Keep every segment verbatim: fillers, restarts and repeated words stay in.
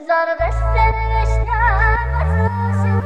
بذار قصه نوشتم واسه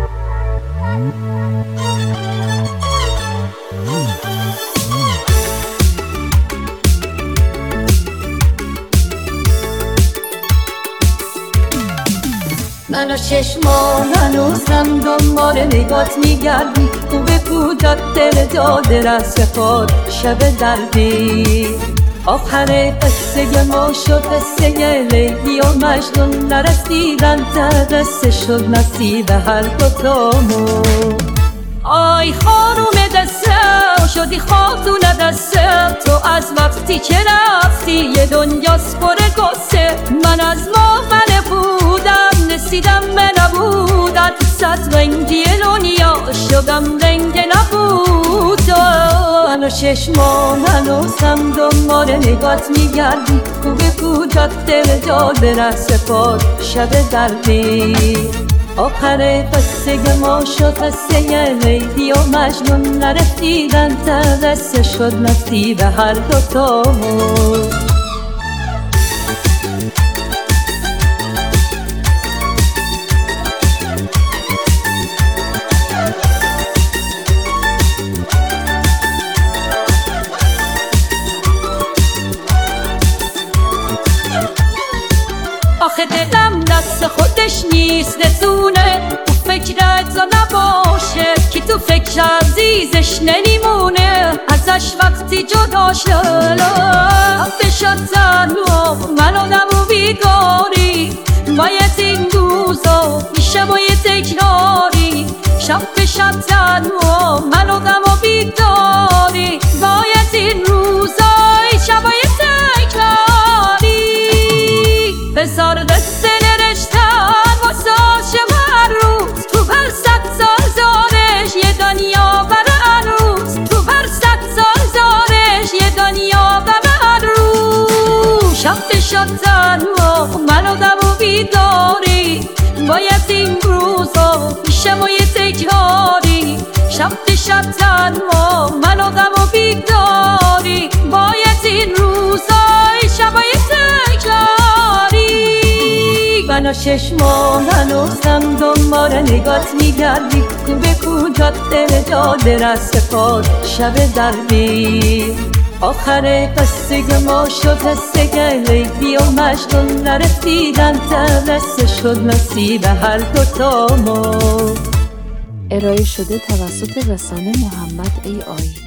من و چشمان هنوزم دنبال نگات میگردی خوبه کودت دل داده رس خود شب دردی آخر قصه ما شد قصه لیلی و مجنون نرسیدن تا قصه شد نصیب هر دوتامون آی خانوم دسته شدی خاتون دسته تو از وقتی که رفتی یه دنیاست پر قصه من از موقع بودم نسیدم به نبودت صد رنگی دنیا شدم رنگ نبود من و چشمان هنوزم دنبال نگات میگردی خوبه کودت دل داده رس پاد شب دردی آخر قصه ما شد قصه لیلی و مجنون نرسیدن تا قصه شد نصیب هر دوتامون آخه دلم دست خودش نیست نتونه تو فکرت نباشه که تو فکر عزیزش نمیمونه ازش وقتی جدا شد بشد تنها من آدم و بیگاری باید این روزا میشه باید تکراری شب بشد تنها من آدم و بیگاری باید این روزا شب باید تکراری بذار قصه نرشتن واسه عاشق هر روز تو هر صد سال زارش یه دنیا برای عروس تو هر صد سال زارش یه دنیا برای عروس شب بشد تنها من آدم و بیداری باید این روزا میشه ما یه تکراری شب بشد تنها من آدم و بیداری باید این روزا شب باید تکراری من و چشمان هنوزم دنبال نگات میگردی خوبه کودت دل داده رس پاد شب دردی آخر قصه ما شد قصه لیلی و مجنون نرسیدن تا قصه شد نصیب هر دوتامون. ارائه شده توسط رسانه محمد ای آی.